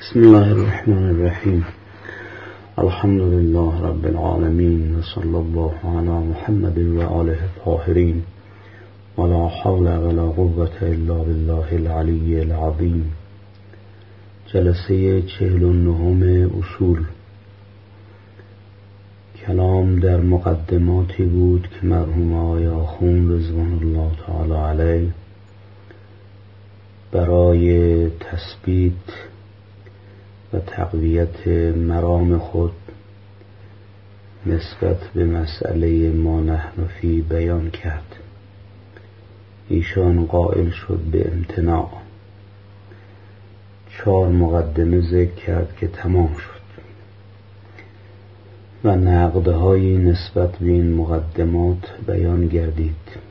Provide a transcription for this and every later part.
بسم الله الرحمن الرحیم. الحمد لله رب العالمین و صلی الله علی محمد و آله الطاهرین و لا حول ولا قوة الا بالله العلی العظیم. جلسه 49 اصول. کلام در مقدماتی بود که مرحوم آقای آخوند رضوان الله تعالی علیه برای تثبیت و تقویت مرام خود نسبت به مسئله ما نحن فی بیان کرد. ایشان قائل شد به امتناع. 4 مقدمه ذکر کرد که تمام شد و نقدهایی نسبت به این مقدمات بیان گردید.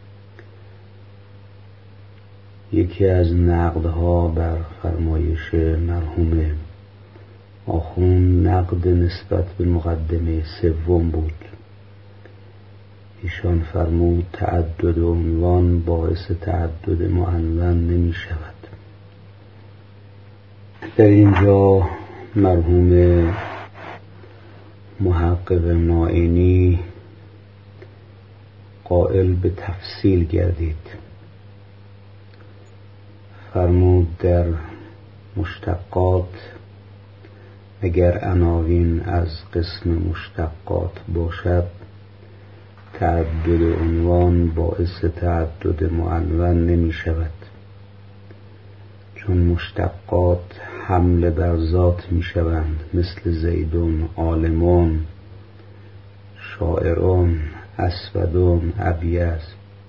یکی از نقدها بر فرمایش مرحوم آخوند نقد نسبت به مقدمه 3 بود. ایشان فرمود تعدد عنوان باعث تعدد معنون نمی شود. در اینجا مرحوم محقق نائینی قائل به تفصیل گردید. فرمود در مشتقات اگر عناوین از قسم مشتقات باشد تعدد عنوان باعث تعدد معنون نمی شود، چون مشتقات حمل بر ذات می شوند، مثل زیدون، عالمون، شاعرون، اسودون، ابیض.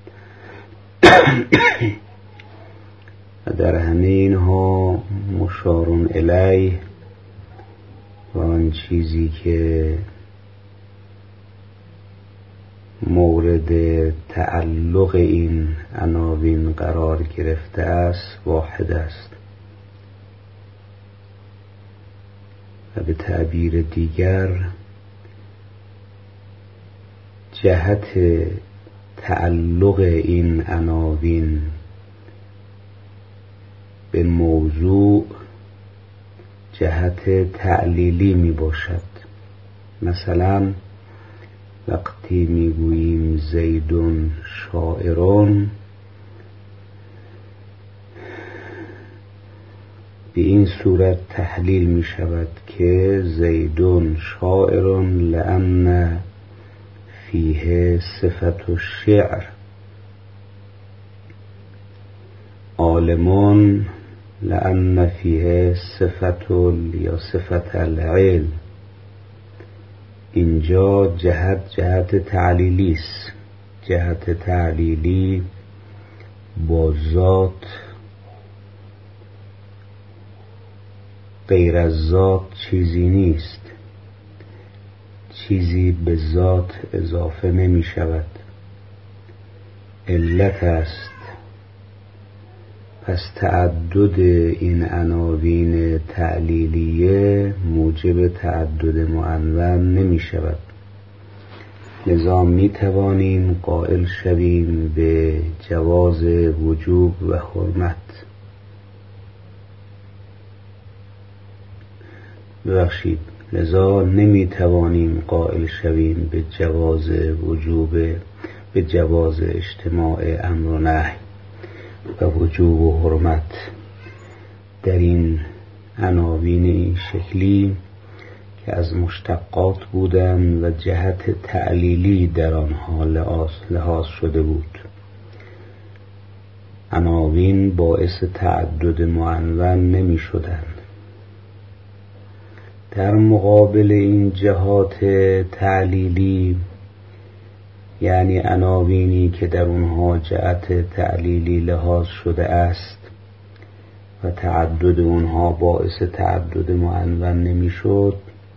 و در همه اینها مشارون الیه و آن چیزی که مورد تعلق این عناوین قرار گرفته است واحد است و به تعبیر دیگر جهت تعلق این عناوین به موضوع جهت تعلیلی می باشد. مثلا وقتی می گوییم زیدون شاعرون، به این صورت تحلیل می شود که زیدون شاعرون لأن فیه صفت الشعر، عالمون لأن فیه صفت یا صفت العلم. اینجا جهت تعلیلی است. جهت تعلیلی با ذات غیر از ذات چیزی نیست، چیزی به ذات اضافه نمی شود، علت است. پس تعدد این عناوین تعلیلیه موجب تعدد معنون نمی شود. لذا می توانیم قائل شویم به جواز وجوب و حرمت. لذا نمی توانیم قائل شویم به جواز وجوب، به جواز اجتماع امر و نهی و وجوب و حرمت در این عناوین این شکلی که از مشتقات بودند و جهت تعلیلی در آنها لحاظ شده بود. عناوین باعث تعدد معنون نمی شدند. در مقابل این جهات تعلیلی، یعنی عناوینی که در اونها جهت تعلیلی لحاظ شده است و تعدد اونها باعث تعدد معنون نمی شد،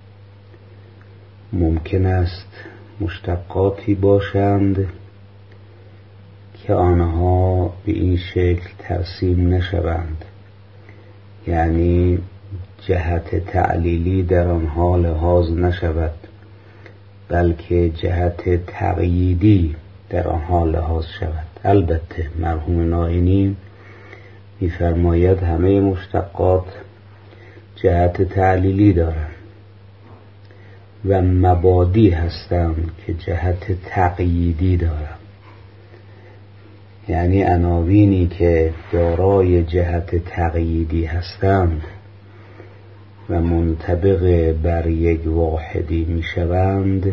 ممکن است مشتقاتی باشند که آنها به این شکل ترسیم نشوند، یعنی جهت تعلیلی در آنها لحاظ نشود، بلکه جهت تقییدی در آنها لحاظ شود. البته مرحوم نائینی می‌فرماید همه مشتقات جهت تعلیلی دارند و مبادی هستند که جهت تقییدی دارند. یعنی عناوینی که دارای جهت تقییدی هستند و منطبق بر یک واحدی می شوند،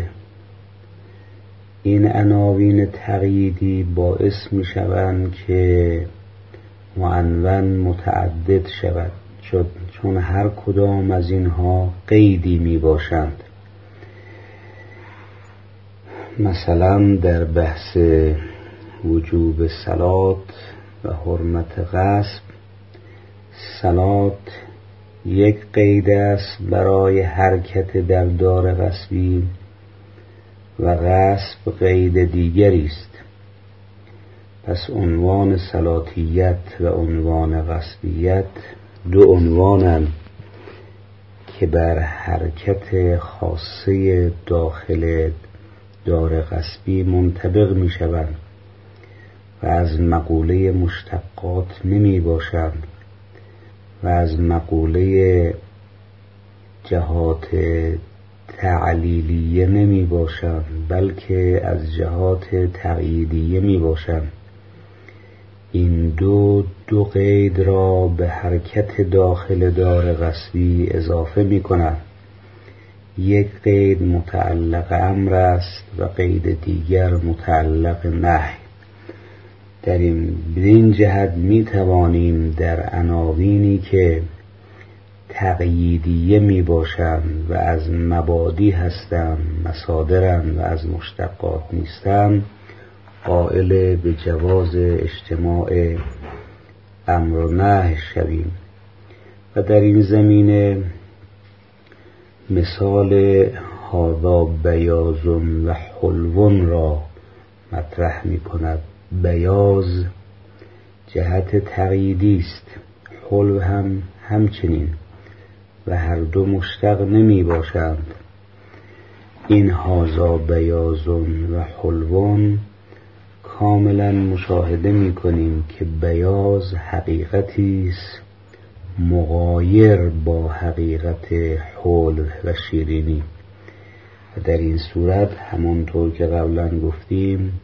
این عناوین تقییدی باعث می شوند که معنون متعدد شود، چون هر کدام از اینها قیدی می باشند. مثلا در بحث وجوب صلات و حرمت غصب، صلات یک قید است برای حرکت در دار غصبی و غصب قید دیگری است. پس عنوان صلاتیت و عنوان غصبیت دو عنوانند که بر حرکت خاصه داخل دار غصبی منطبق می شوند و از مقوله مشتقات نمی باشند و از مقوله جهات تعلیلیه نمی باشند، بلکه از جهات تقییدیه می باشند. این دو قید را به حرکت داخل دار غصبی اضافه می کنند. یک قید متعلق امر است و قید دیگر متعلق نهی. بدین جهت می توانیم در عناوینی که تقییدیه می باشند و از مبادی هستند، مصادرند و از مشتقات نیستند، قائل به جواز اجتماع امر و نهی شویم. و در این زمینه مثال هذا بیاض و حلو را مطرح می کند. بیاض جهت تقییدی است، حلو هم همچنین و هر دو مشتق نمی باشند. این هذا بیاض و حلو کاملا مشاهده می کنیم که بیاض حقیقتی است مغایر با حقیقت حلو و شیرینی و در این صورت همانطور که قبلا گفتیم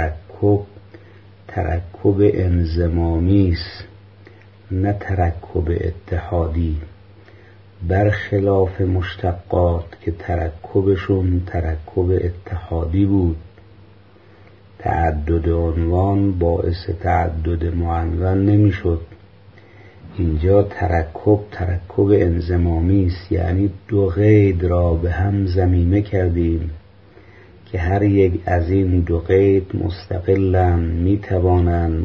ترکب انضمامی است، نه ترکب اتحادی، برخلاف مشتقات که ترکبشون ترکب اتحادی بود. تعدد عنوان باعث تعدد معنون نمیشد. اینجا ترکب انضمامی است، یعنی دو قید را به هم ضمیمه کردیم که هر یک از این دو قید مستقلاً می توانند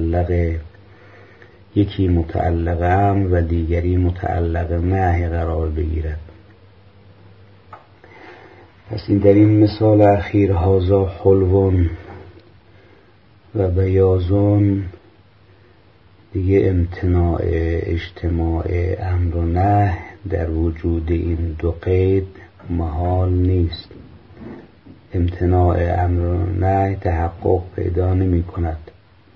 یکی متعلق امر و دیگری متعلق نهی قرار بگیرد. پس این در این مثال اخیر هذا حلو و بیاضون دیگه امتناع اجتماع امر و نهی در وجود این دو قید محال نیست. امتناع امر و نهی تحقق پیدا نمی کند.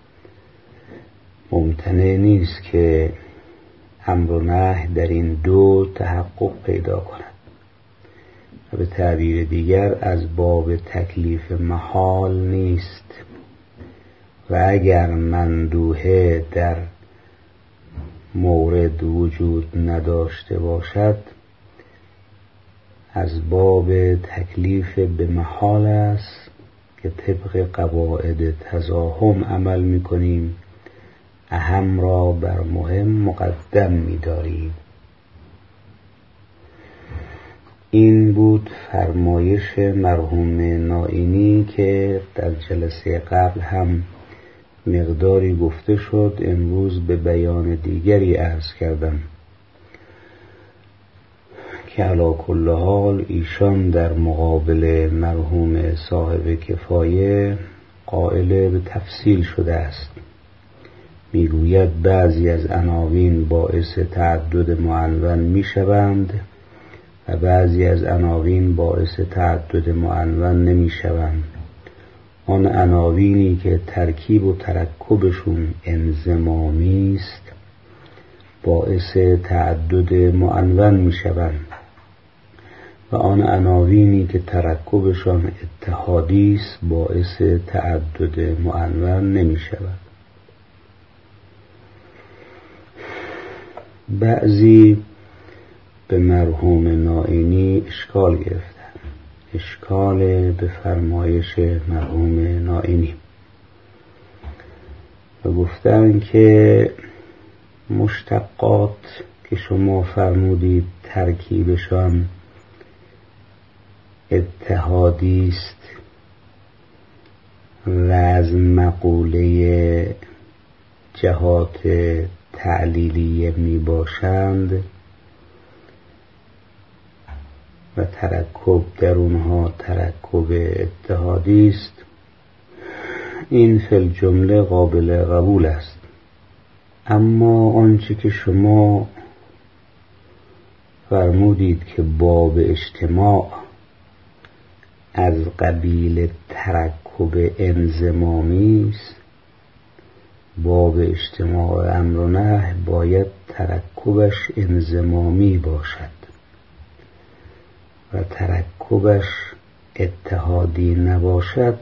ممتنع نیست که امر و نهی در این دو تحقق پیدا کند و به تعبیر دیگر از باب تکلیف محال نیست و اگر مندوحه در مورد وجود نداشته باشد از باب تکلیف به محال است که طبق قواعد تزاحم عمل می‌کنیم، اهم را بر مهم مقدم می‌داریم. این بود فرمایش مرحوم نائینی که در جلسه قبل هم مقداری گفته شد. امروز به بیان دیگری عرض کردم که علی کل حال ایشان در مقابل مرحوم صاحب کفایه قائل به تفصیل شده است. میگوید بعضی از عناوین باعث تعدد معنون میشوند و بعضی از عناوین باعث تعدد معنون نمیشوند. آن عناوینی که ترکیب و ترکبشون انضمامی است باعث تعدد معنون می شوند و آن عناوینی که ترکبشان اتحادی است باعث تعدد معنون نمی شود. بعضی به مرحوم نائینی اشکال گرفتند، اشکال به فرمایش مرحوم نائینی، و گفتند که مشتقات که شما فرمودید ترکیبشان اتحادی است و از مقوله جهات تعلیلیه می باشند و ترکب در اونها ترکب اتحادی است، این فی الجمله قابل قبول است. اما آنچه که شما فرمودید که باب اجتماع از قبیل ترکب انضمامی است، باب اجتماع امر و نهی باید ترکبش انضمامی باشد و ترکبش اتحادی نباشد،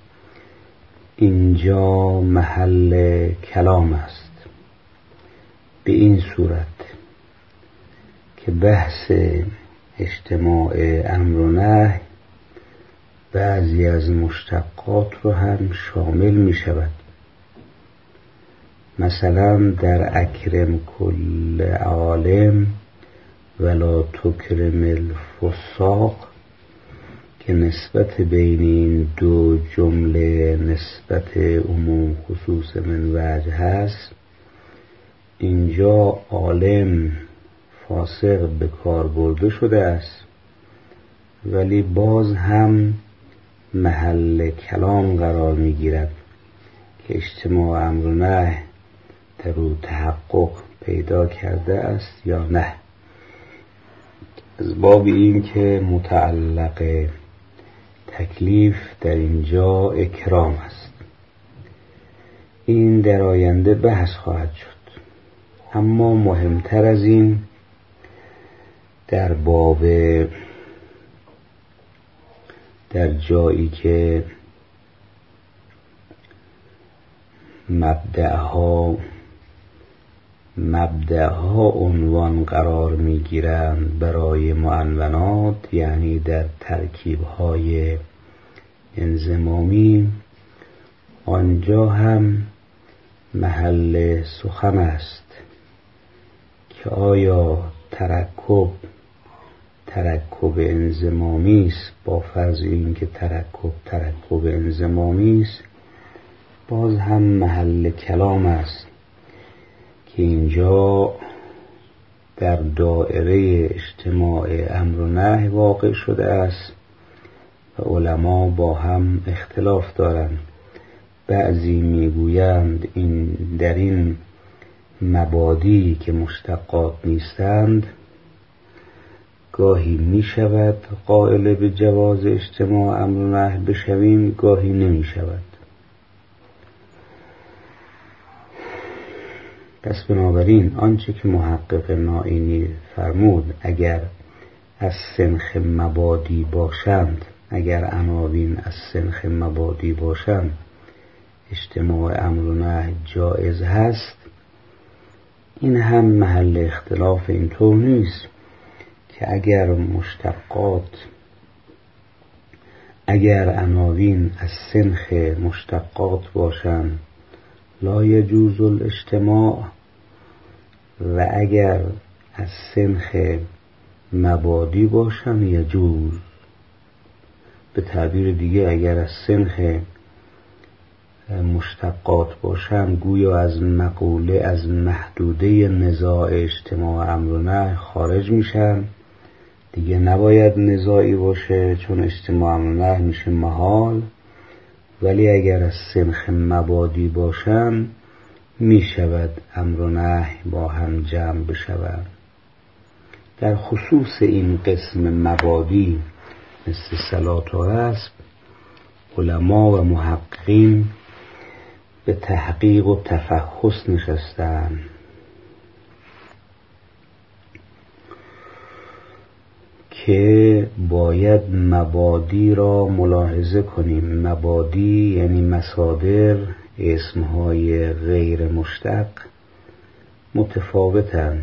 اینجا محل کلام است. به این صورت که بحث اجتماع امر و نهی بعضی از مشتقات رو هم شامل می شود. مثلا در اکرم کل عالم ولا تکرم الفساق که نسبت بین این دو جمله نسبت عموم خصوص من وجه هست، اینجا عالم فاسق به کار برده شده است، ولی باز هم محل کلام قرار می گیرد که اجتماع امر و نهی در او تحقق پیدا کرده است یا نه، از باب این که متعلق تکلیف در اینجا اکرام است. این در آینده بحث خواهد شد. اما مهمتر از این در جایی که مبدأها عنوان قرار می گیرند برای معنونات، یعنی در ترکیب‌های انضمامی، آنجا هم محل سخن است که آیا ترکب انضمامی است، با فرض اینکه ترکب انضمامی است، باز هم محل کلام است که اینجا در دایره اجتماع امر و نهی واقع شده است و علما با هم اختلاف دارند. بعضی میگویند در این مبادی که مشتقات نیستند گاهی می شود قائل به جواز اجتماع امر و نهی بشویم، گاهی نمی شود. پس بنابراین آنچه که محقق نائینی فرمود، اگر از سنخ مبادی باشند، اگر عناوین از سنخ مبادی باشند، اجتماع امر و نهی جائز هست. این هم محل اختلاف اینطور نیست که اگر عناوین از سنخ مشتقات باشند لا یجوز الاجتماع، و اگر از سنخ مبادی باشند یجوز. به تعبیر دیگه اگر از سنخ مشتقات باشند گویا از مقوله، از محدوده نزاع اجتماع امر و نهی خارج میشن، دیگه نباید نزاعی باشه چون اجتماع امر و نهی میشه محال. ولی اگر از سنخ مبادی باشن میشود امر و نهی با هم جمع بشوند. در خصوص این قسم مبادی مثل صلات و رسم، علما و محققین به تحقیق و تفحص نشستند که باید مبادی را ملاحظه کنیم. مبادی یعنی مصادر اسمهای غیر مشتق متفاوتن،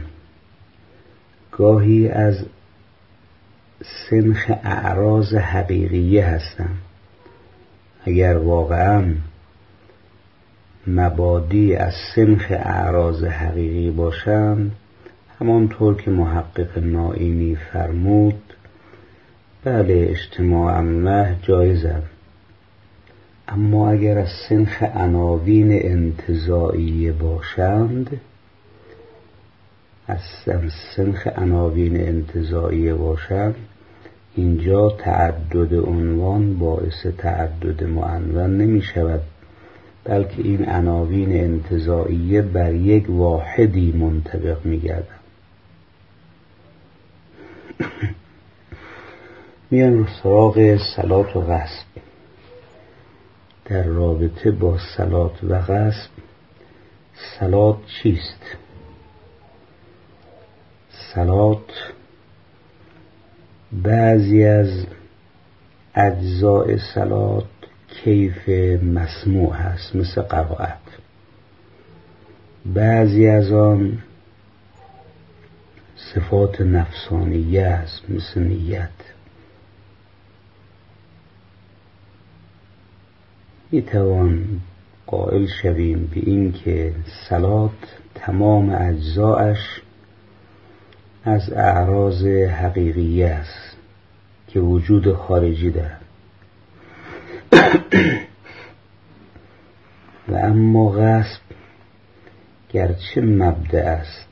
گاهی از سنخ اعراض حقیقیه هستند. اگر واقعا مبادی از سنخ اعراض حقیقی باشند، همانطور که محقق نائینی فرمود، بله اجتماع امر جایزند. اما اگر از سنخ عناوین انتزاعیه باشند، اینجا تعدد عنوان باعث تعدد معنون نمی شود، بلکه این عناوین انتزاعیه بر یک واحدی منطبق می گردند. میان رو سراغ صلات و غصب. در رابطه با صلات و غصب، صلات چیست؟ صلات بعضی از اجزاء صلات کیف مسموع هست، مثل قرائت. بعضی از آن صفات نفسانیه است، مثل نیت. میتوان قائل شویم به این که صلات تمام اجزایش از اعراض حقیقیه است که وجود خارجی دارد. و اما غصب گرچه مبدأ است،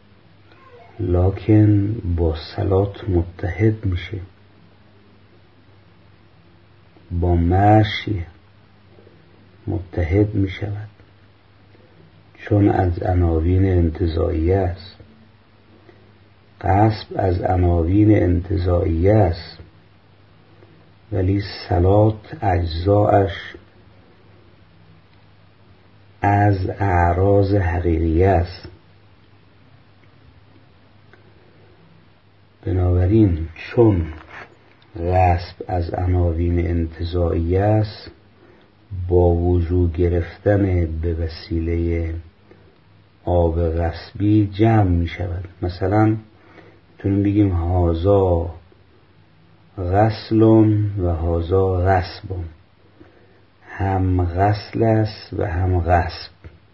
لکن با صلات متحد میشه، با مشی متحد میشود، چون از عناوین انتزاعیه است. غصب از عناوین انتزاعیه است، ولی صلات اجزایش از اعراض حقیقیه است. بنابراین چون غصب از عناوین انتزاعیه است، با وضو گرفتن به وسیله آب غصبی جمع می شود. مثلا میتونیم بگیم هازا غسلون و هازا غصبون، هم غسل است و هم غصب.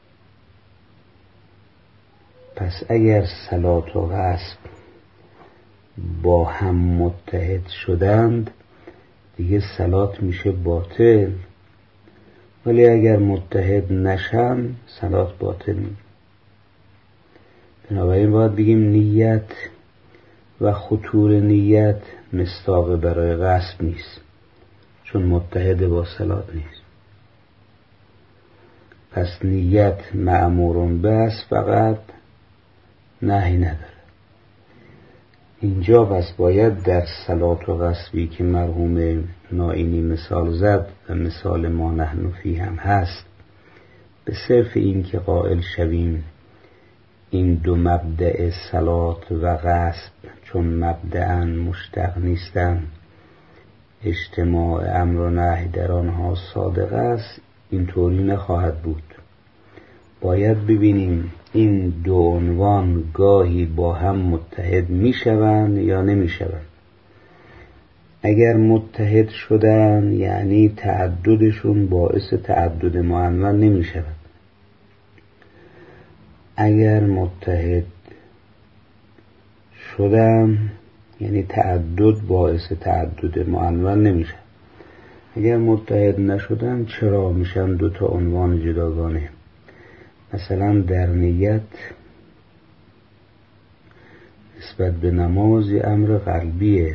پس اگر صلات و غصب با هم متحد شدند، دیگه صلات میشه باطل، ولی اگر متحد نشن صلات باطل میشه. بنابراین باید بگیم نیت و خطور نیت مصداق برای غصب نیست، چون متحد با صلات نیست. پس نیت مأمورون به است، فقط نهی نداره. اینجا پس باید در صلات و غصبی که مرحوم نائینی مثال زد و مثال ما نحن فیه هم هست، به صرف این که قائل شویم این دو مبدأ صلات و غصب چون مبدأن مشتق نیستند، اجتماع امر و نهی در آنها صادق است، اینطوری نخواهد بود. باید ببینیم این دو عنوان گاهی با هم متحد می شوند یا نمی شوند. اگر متحد شدن یعنی تعددشون باعث تعدد معنون نمی شود. اگر متحد شدن یعنی تعدد باعث تعدد معنون نمی شود. اگر متحد نشدن چرا میشن دو تا عنوان جداگانه؟ مثلا در نیت نسبت به نماز امر قلبیه،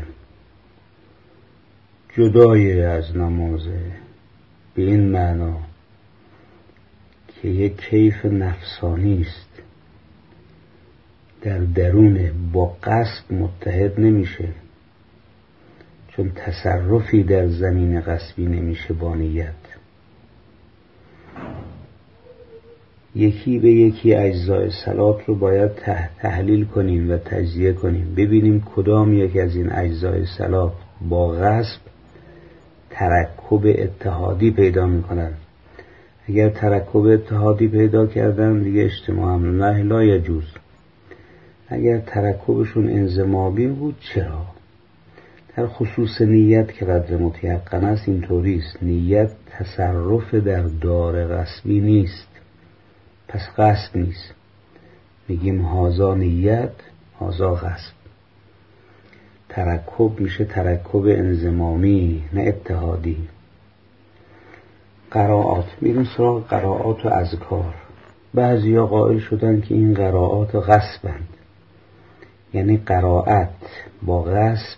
جدای از نمازه، به این معنا که یک کیف نفسانی است، در درون با قصد متحد نمیشه، چون تصرفی در زمین قصبی نمیشه با نیت. یکی به یکی اجزای صلات رو باید تحلیل کنیم و تجزیه کنیم، ببینیم کدام یک از این اجزای صلات با غصب ترکب اتحادی پیدا میکنن. اگر ترکب اتحادی پیدا کردن دیگه اجتماع امر نهی لا یجوز. اگر ترکبشون انضمامی بود چرا؟ در خصوص نیت که قدر متیقن است اینطوری است، نیت تصرف در دار غصبی نیست، پس غصب نیست. میگیم هازا نیت، هازا غصب. ترکب میشه ترکب انضمامی نه اتحادی. قرائات، میریم سراغ قرائات و اذکار. بعضیا قائل شدن که این قرائات غصبند، یعنی قرائت با غصب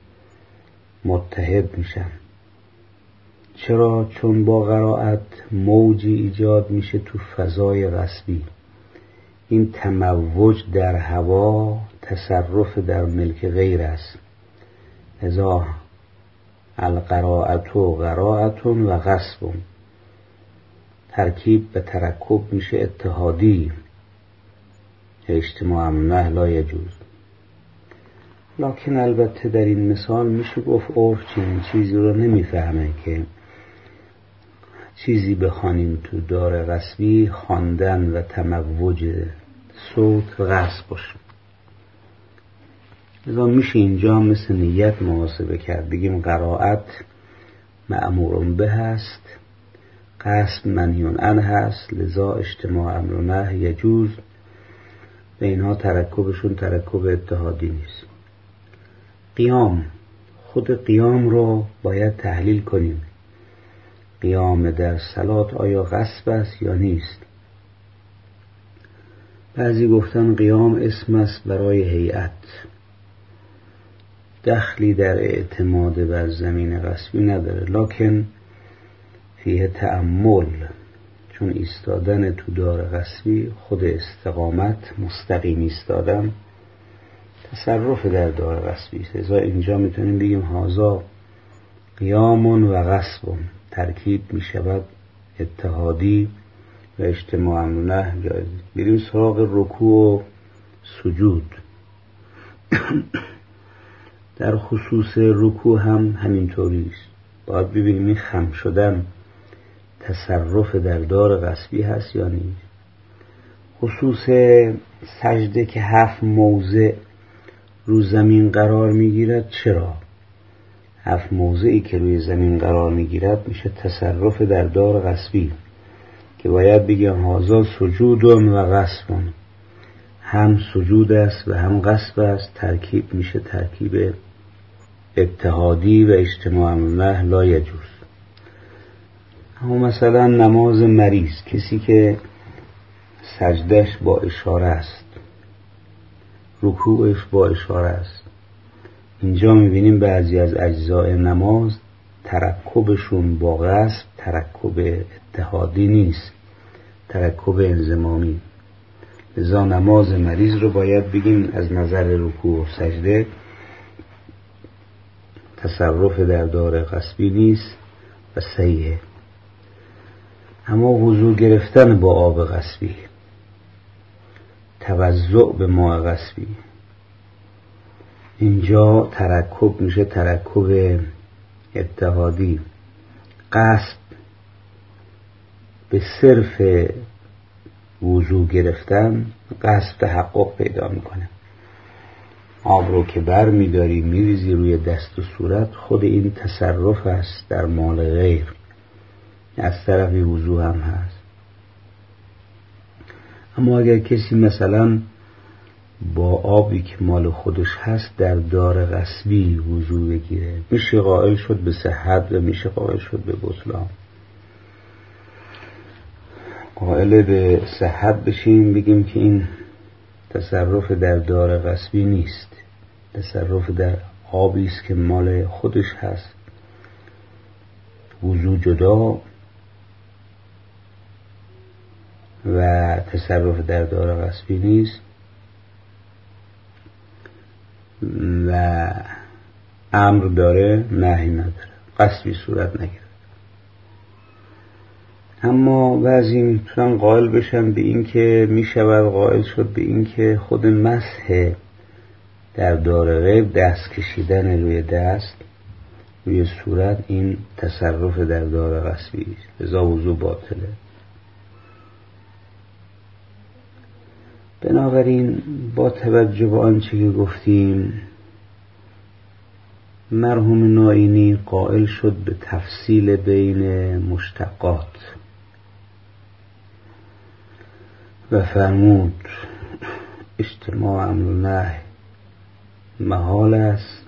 متحد میشن. چرا؟ چون با قرائت موجی ایجاد میشه تو فضای غصبی. این تموج در هوا تصرف در ملک غیر است. لذا القرائت و قرائت و غصب، ترکیب به ترکب میشه اتحادی، اجتماع امر لا یجوز. لکن البته در این مثال میشه گفت عرف چنین چیزی رو نمیفهمه که چیزی بخوانیم تو دار غصبی خواندن و تموج صوت غصب باشه. لذا میشه اینجا مثل نیت محاسبه کرد، بگیم قرائت مأمور به هست، غصب منهی عنه هست، لذا اجتماع امر نهی یجوز. به اینها ترکبشون ترکب اتحادی نیست. قیام، خود قیام رو باید تحلیل کنیم. قیام در صلات آیا غصب است یا نیست؟ بعضی گفتن قیام اسم است برای هیئت، دخلی در اعتماد بر زمین غصبی نداره، لکن فیه تأمل، چون ایستادن تو دار غصبی خود استقامت، مستقیم ایستادن، تصرف در دار غصبی است. لذا اینجا میتونیم بگیم هازا قیام و غصب، ترکیب میشود اتحادی و اجتماع امر نهی جایز. بریم سراغ رکوع و سجود. در خصوص رکوع هم همینطوری است. باید ببینیم این خم شدن تصرف در دار غصبی هست یا نیست. خصوص سجده که 7 موضع رو زمین قرار میگیرد، چرا؟ 7 موضعی که روی زمین قرار میگیرد میشه تصرف در دار غصبی که باید بگیم هازا سجود و غصب، هم سجود است و هم غصب است، ترکیب میشه ترکیب اتحادی و اجتماع امر نهی لا یجوز. اما مثلا نماز مریض، کسی که سجدش با اشاره است، رکوعش با اشاره است، اینجا میبینیم بعضی از اجزای نماز ترکبشون با غصب ترکب اتحادی نیست، ترکب انضمامی. لذا نماز مریض رو باید بگیم از نظر رکوع و سجده تصرف در دار غصبی نیست و صحیحه. اما وضو گرفتن با آب غصبی، توضؤ به ماء غصبی، اینجا ترکب میشه ترکب اتحادی. قصد به صرف وضو گرفتن قصد تحقق پیدا میکنه. آب رو که بر میداری میریزی روی دست و صورت، خود این تصرف است در مال غیر، از طرفی وضو هم هست. اما اگر کسی مثلا با آبی که مال خودش هست در دار غصبی وضو بگیره، میشه قائل شد به صحت و میشه قائل شد به بطلان. قائل به صحت بشیم بگیم که این تصرف در دار غصبی نیست، تصرف در آبی است که مال خودش هست، وضو جدا و تصرف در دار غصبی نیست و امر داره نهی نداره، غصبی صورت نگیره. اما بعضی میتونن قائل بشن به این که میشود قائل شد به این که خود مسح در دار غیب، دست کشیدن روی دست روی صورت، این تصرف در دار غصبی است، لذا وضو باطله. بنابراین با توجه به آنچه که گفتیم، مرحوم نائینی قائل شد به تفصیل بین مشتقات و فرمود اجتماع امر و نهی محال است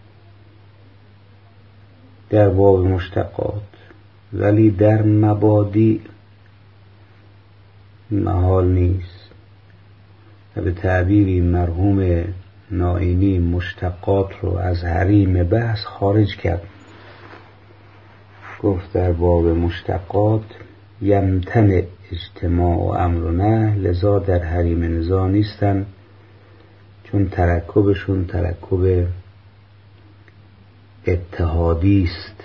در باب مشتقات، ولی در مبادی محال نیست. و به تعبیری مرحوم نائینی مشتقات رو از حریم بحث خارج کرد. گفت در باب مشتقات یمتنع اجتماع و امر و نهی، لذا در حریم نزاع نیستن، چون ترکبشون ترکب اتحادی است.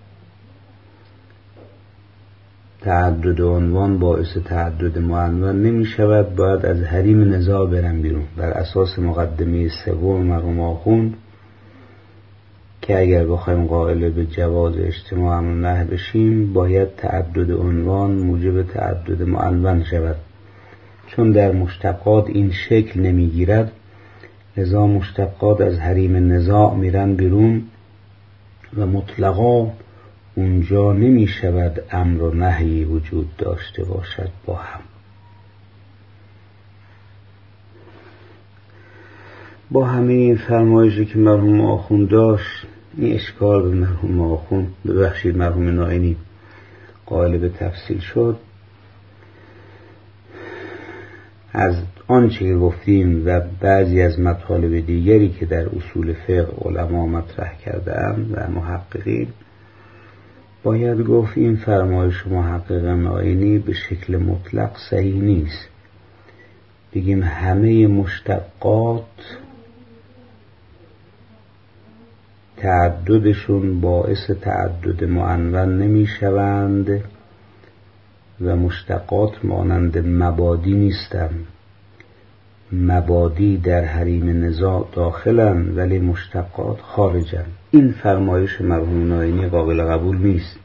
تعدد عنوان باعث تعدد معنون نمی شود، باید از حریم نزاع برن بیرون. بر اساس مقدمه سوم مرحوم آخوند که اگر بخوایم قائل به جواز اجتماع امر و نهی بشیم، باید تعدد عنوان موجب تعدد معنون شود. چون در مشتقات این شکل نمی گیرد، لذا مشتقات از حریم نزاع میرن بیرون و مطلقا اونجا نمی شود امر و نهی وجود داشته باشد با هم. با همه این فرمایشی که مرحوم آخوند داشت، این اشکال به مرحوم آخوند، ببخشید مرحوم نائینی، قائل به تفصیل شد. از آنچه که گفتیم و بعضی از مطالب دیگری که در اصول فقه علما مطرح کرده‌اند و محققین، باید گفت این فرمایش محقق نائینی به شکل مطلق صحیح نیست. بگیم همه مشتقات تعددشون باعث تعدد معنون نمی شوند و مشتقات مانند مبادی نیستند. مبادی در حریم نزاع داخلن ولی مشتقات خارجن. این فرمایش مرحوم نائینی قابل قبول نیست،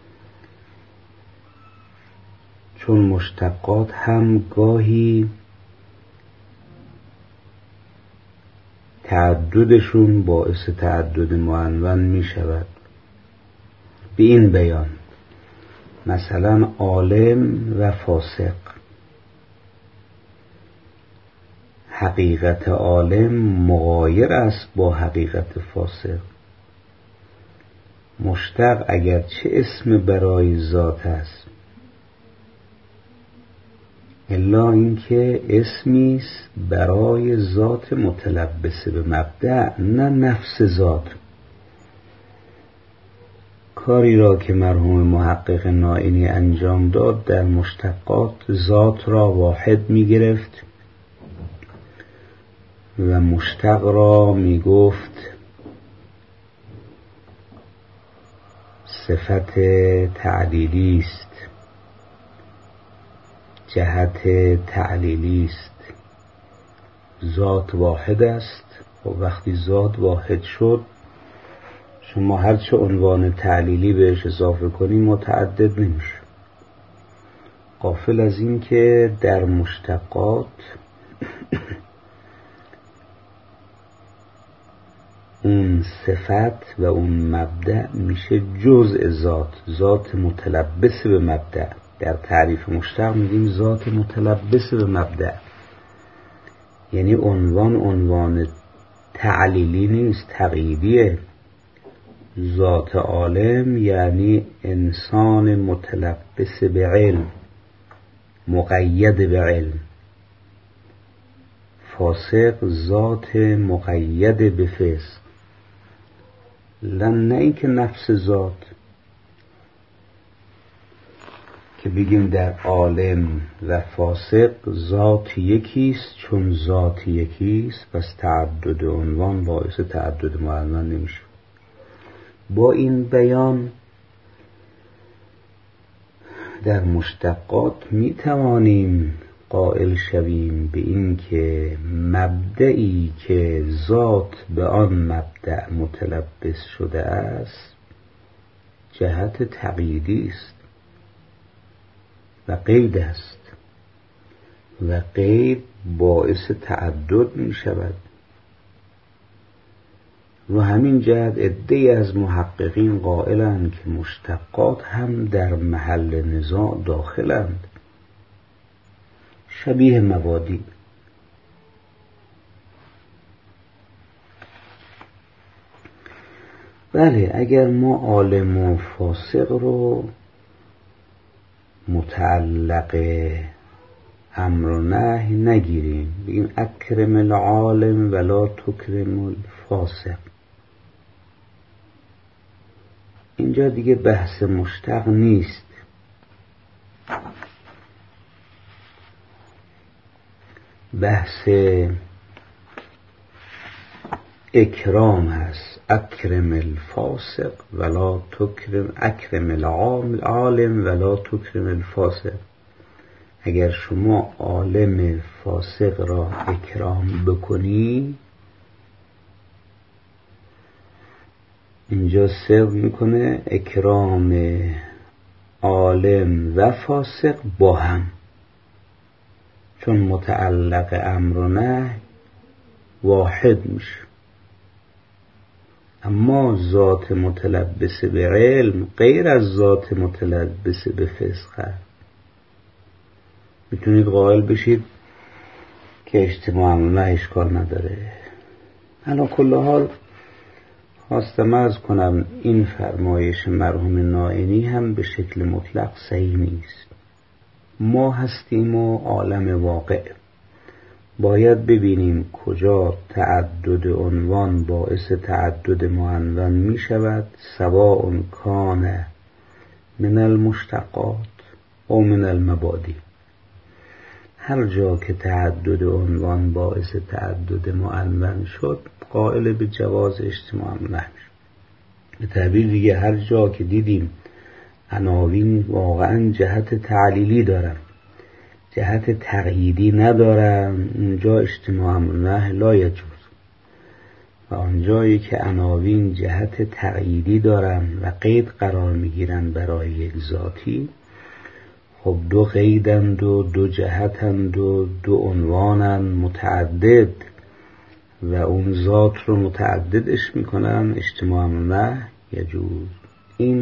چون مشتقات هم گاهی تعددشون باعث تعدد معنون می شود. به این بیان مثلا عالم و فاسق، حقیقت عالم مغایر است با حقیقت فاسق. مشتق اگر چه اسم برای ذات است، الا اینکه اسمی است برای ذات متلبس به مبدأ، نه نفس ذات. کاری را که مرحوم محقق نائینی انجام داد در مشتقات، ذات را واحد می گرفت و مشتق را می گفت صفت تعلیلی است، جهت تعلیلی است. ذات واحد است و وقتی ذات واحد شد، شما هرچه عنوان تعلیلی بهش اضافه کنی متعدد نمیشه. غافل از این که در مشتقات اون صفت و اون مبدأ میشه جزء ذات، ذات متلبس به مبدأ. در تعریف مشتق میگیم ذات متلبس به مبدأ، یعنی عنوان تعلیلی نیست، تقییدیه. ذات عالم یعنی انسان متلبس به علم، مقید به علم. فاسق ذات مقید به فسق، نه اینکه نفس ذات که بگیم در عالم و فاسق ذات یکیست. چون ذات یکیست پس تعدد عنوان باعث تعدد معنون نمیشه. با این بیان در مشتقات می توانیم قائل شویم به این که مبدئی که ذات به آن مبدأ متلبس شده است جهت تقییدی است و قید است و قید باعث تعدد می شود. و همین جهت عده‌ای از محققین قائلند که مشتقات هم در محل نزاع داخلند، شبیه مبادی. بله، اگر ما عالم و فاسق رو متعلق امر و نهی نگیریم، بگیم اکرم العالم ولا تکرم الفاسق، اینجا دیگه بحث مشتق نیست. بحث اکرام هست. اکرم الفاسق ولا تکرم، اکرم العالم ولا تکرم الفاسق. اگر شما عالم فاسق را اکرام بکنی، اینجا سبب میکنه اکرام عالم و فاسق با هم، چون متعلق امر و نهی واحد میشه. اما ذات متلبس به علم غیر از ذات متلبس به فسق هست. میتونید قائل بشید که اجتماع امر و نهی اشکال نداره. علی کل حال خواستم عرض کنم این فرمایش مرحوم نائینی هم به شکل مطلق صحیح نیست. ما هستیم و عالم واقع، باید ببینیم کجا تعدد عنوان باعث تعدد معنون می شود، سواء کان من المشتقات او من المبادی. هر جا که تعدد عنوان باعث تعدد معنون شد قائل به جواز اجتماع امر و نهی. به تعبیر دیگه هر جا که دیدیم عناوین واقعا جهت تعلیلی دارن، جهت تقییدی ندارن، اونجا اجتماع امر و نهی لا یجوز. و آنجایی که عناوین جهت تقییدی دارن و قید قرار میگیرن برای یک ذاتی، خب دو قیدند و دو جهتند و دو عنوانند متعدد و اون ذات رو متعددش میکنن، اجتماع امر و نهی یجوز. این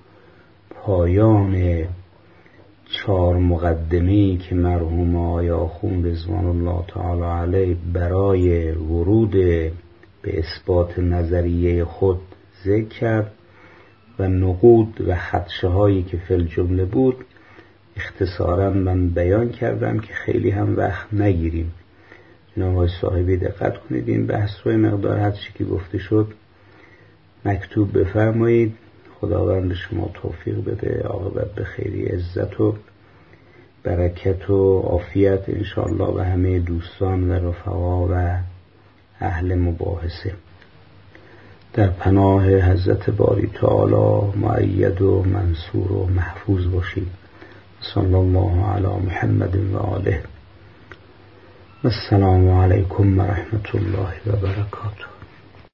پایان 4 مقدمه‌ای که مرحوم آقای آخوند رضوان الله تعالی علیه برای ورود به اثبات نظریه خود ذکر کرد و نقود و خدشه هایی که فی الجمله بود اختصارا من بیان کردم که خیلی هم وقت نگیریم. جناب آقای صاحبی دقت کنید این بحث رو مقدار هر چی که گفته شد مکتوب بفرمایید. خداوند شما توفیق بده، عاقبت به خیری، عزت و برکت و عافیت انشاءالله و همه دوستان و رفقا و اهل مباحثه. در پناه حضرت باری تعالی مؤید و منصور و محفوظ باشید. صلی الله علی محمد و آله. السلام علیکم و رحمت الله و برکاته.